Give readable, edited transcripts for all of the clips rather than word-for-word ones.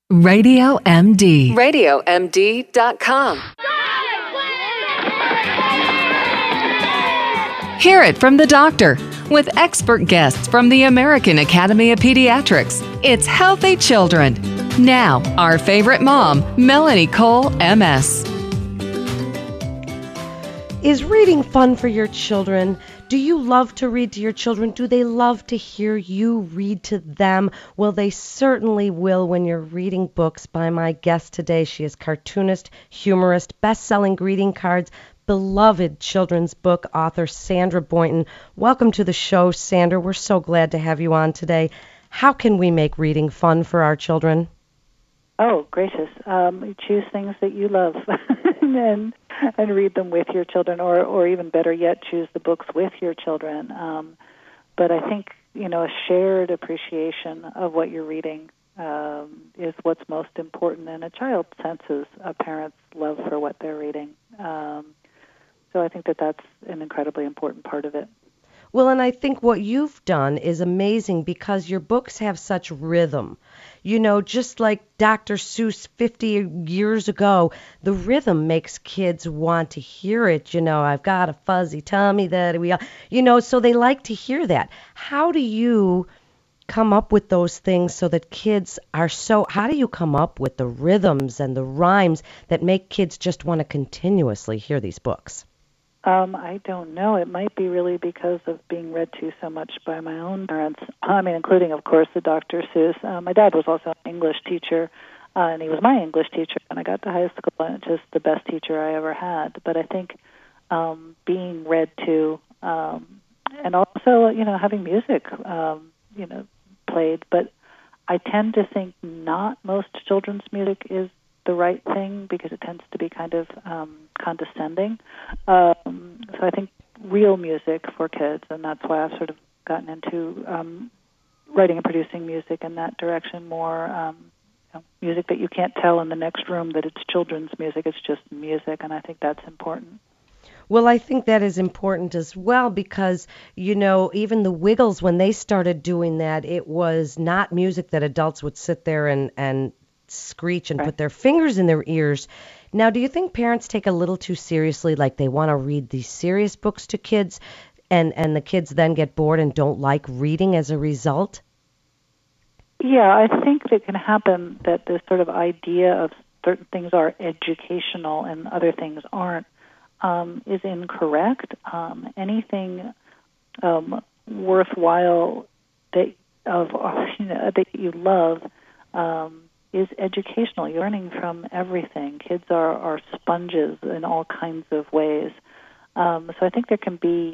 Radio MD. RadioMD.com. Hear it from the doctor with expert guests from the American Academy of Pediatrics. It's Healthy Children. Now, our favorite mom, Melanie Cole, MS. Is reading fun for your children? Do you love to read to your children? Do they love to hear you read to them? Well, they certainly will when you're reading books by my guest today. She is cartoonist, humorist, best-selling greeting cards, beloved children's book author Sandra Boynton. Welcome to the show, Sandra. We're so glad to have you on today. How can we make reading fun for our children? Oh, gracious. Choose things that you love and read them with your children, or even better yet, choose the books with your children. But I think, a shared appreciation of what you're reading is what's most important, and a child senses a parent's love for what they're reading. So I think that that's an incredibly important part of it. Well, and I think what you've done is amazing because your books have such rhythm. Just like Dr. Seuss 50 years ago, the rhythm makes kids want to hear it. I've got a fuzzy tummy that so they like to hear that. How do you come up with those things so that kids how do you come up with the rhythms and the rhymes that make kids just want to continuously hear these books? I don't know. It might be really because of being read to so much by my own parents. Including, of course, the Dr. Seuss. My dad was also an English teacher, and he was my English teacher when I got to high school, and just the best teacher I ever had. But I think being read to, and also, having music, played. But I tend to think not most children's music is the right thing because it tends to be kind of condescending. So I think real music for kids, and that's why I've sort of gotten into writing and producing music in that direction more. Music that you can't tell in the next room that it's children's music, it's just music, and I think that's important. Well, I think that is important as well because, even the Wiggles, when they started doing that, it was not music that adults would sit there and screech and put their fingers in their ears. Now, do you think parents take a little too seriously, like they want to read these serious books to kids, and the kids then get bored and don't like reading as a result? Yeah, I think it can happen that this sort of idea of certain things are educational and other things aren't is incorrect. Anything worthwhile that you love is educational. You're learning from everything. Kids are sponges in all kinds of ways. So I think there can be,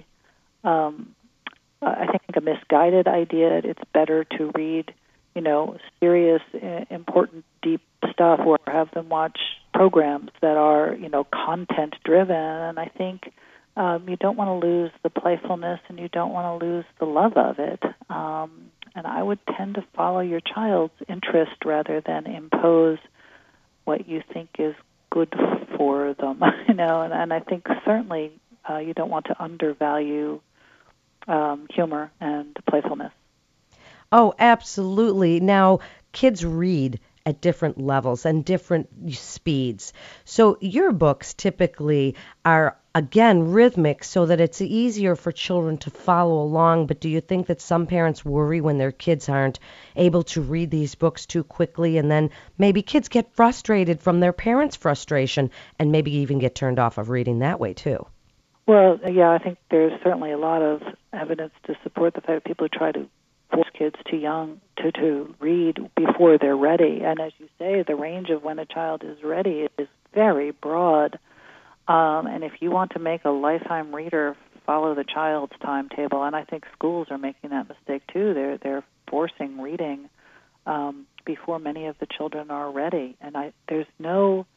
a misguided idea. It's better to read, serious, important, deep stuff, or have them watch programs that are, content-driven. And I think you don't want to lose the playfulness, and you don't want to lose the love of it. And I would tend to follow your child's interest rather than impose what you think is good for them, And I think certainly you don't want to undervalue humor and playfulness. Oh, absolutely. Now, kids read at different levels and different speeds. So your books typically are, again, rhythmic so that it's easier for children to follow along. But do you think that some parents worry when their kids aren't able to read these books too quickly, and then maybe kids get frustrated from their parents' frustration and maybe even get turned off of reading that way too? Well, yeah, I think there's certainly a lot of evidence to support the fact that people try to force kids too young to read before they're ready. And as you say, the range of when a child is ready is very broad. And if you want to make a lifetime reader, follow the child's timetable. And I think schools are making that mistake too. They're forcing reading before many of the children are ready. And there's no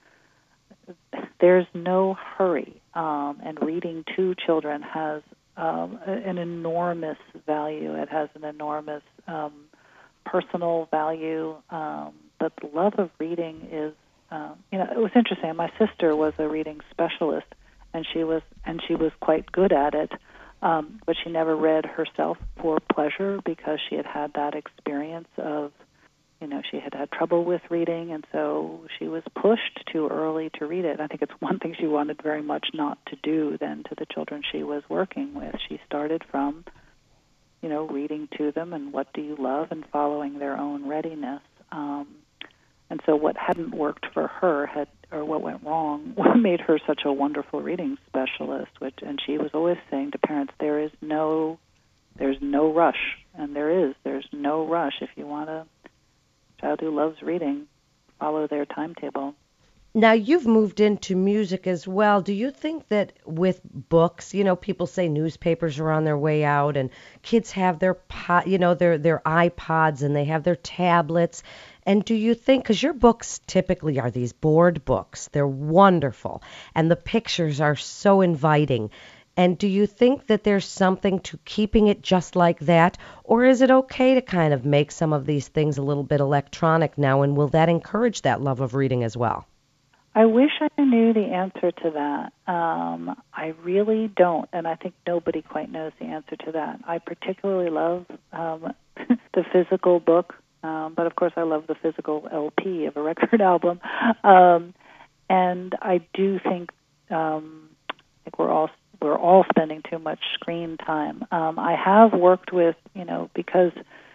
hurry. And reading to children has an enormous value. It has an enormous personal value. But the love of reading is, it was interesting. My sister was a reading specialist, and she was quite good at it. But she never read herself for pleasure because she had that experience of she had had trouble with reading, and so she was pushed too early to read it. I think it's one thing she wanted very much not to do then to the children she was working with. She started from, reading to them and what do you love and following their own readiness. And so what hadn't worked for her or what went wrong, what made her such a wonderful reading specialist, and she was always saying to parents, there's no rush, and there's no rush. If you want a child who loves reading, follow their timetable. Now, you've moved into music as well. Do you think that with books, people say newspapers are on their way out, and kids have their iPods, and they have their tablets. And do you think, because your books typically are these board books, they're wonderful, and the pictures are so inviting. And do you think that there's something to keeping it just like that? Or is it okay to kind of make some of these things a little bit electronic now, and will that encourage that love of reading as well? I wish I knew the answer to that. I really don't, and I think nobody quite knows the answer to that. I particularly love the physical book, but of course I love the physical LP of a record album. And I do think we're all spending too much screen time. I have worked with, because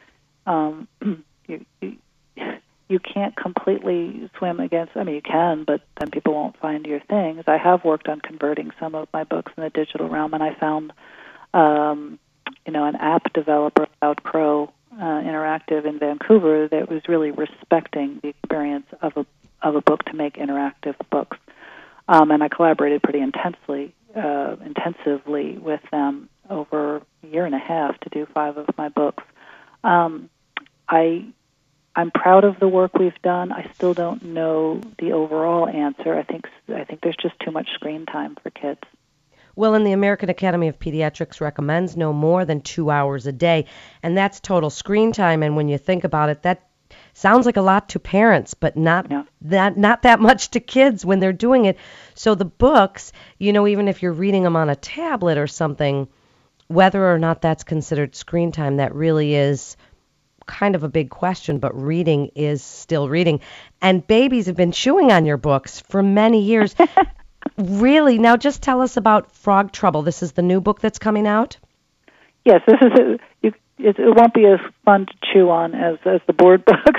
you can't completely swim against, you can, but then people won't find your things. I have worked on converting some of my books in the digital realm, and I found, an app developer, Cloud Crow Interactive in Vancouver, that was really respecting the experience of a book to make interactive books. And I collaborated pretty intensively with them over a year and a half to do 5 of my books. I'm proud of the work we've done. I still don't know the overall answer. I think there's just too much screen time for kids. Well, and the American Academy of Pediatrics recommends no more than 2 hours a day, and that's total screen time. And when you think about it, that sounds like a lot to parents, but not that much to kids when they're doing it. So the books, even if you're reading them on a tablet or something, whether or not that's considered screen time, that really is kind of a big question, but reading is still reading. And babies have been chewing on your books for many years. Really? Now just tell us about Frog Trouble. This is the new book that's coming out? Yes, this is it won't be as fun to chew on as the board books.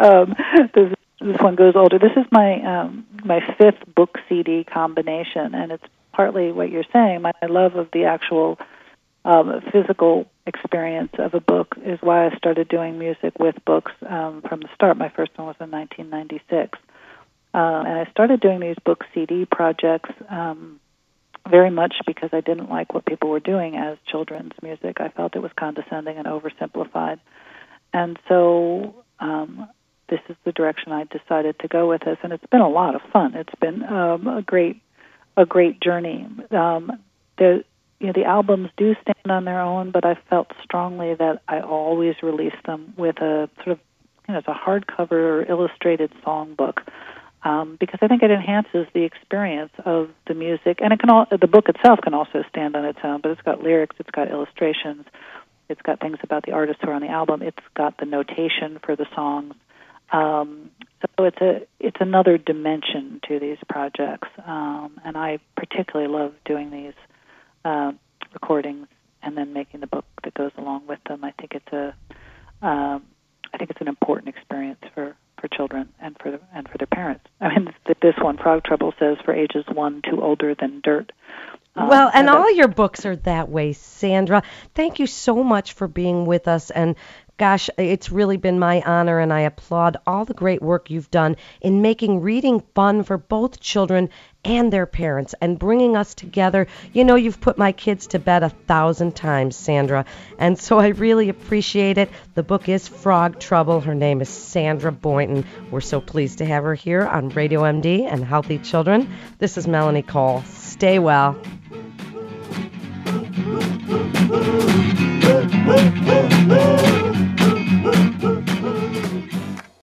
This one goes older. This is my 5th book CD combination, and it's partly what you're saying. My love of the actual physical experience of a book is why I started doing music with books from the start. My first one was in 1996. And I started doing these book CD projects very much because I didn't like what people were doing as children's music. I felt it was condescending and oversimplified. And so this is the direction I decided to go with this, and it's been a lot of fun. It's been a great journey. The albums do stand on their own, but I felt strongly that I always release them with a sort of, it's a hardcover or illustrated songbook, because I think it enhances the experience of the music, and the book itself can also stand on its own, but it's got lyrics, it's got illustrations, it's got things about the artists who are on the album, it's got the notation for the songs. So it's another dimension to these projects, and I particularly love doing these recordings and then making the book that goes along with them. I think it's an important experience for children and for their parents. This one, Frog Trouble, says for ages 1 to older than dirt. Well, and all your books are that way, Sandra. Thank you so much for being with us. And gosh, it's really been my honor, and I applaud all the great work you've done in making reading fun for both children and their parents and bringing us together. You've put my kids to bed 1,000 times, Sandra, and so I really appreciate it. The book is Frog Trouble. Her name is Sandra Boynton. We're so pleased to have her here on Radio MD and Healthy Children. This is Melanie Cole. Stay well.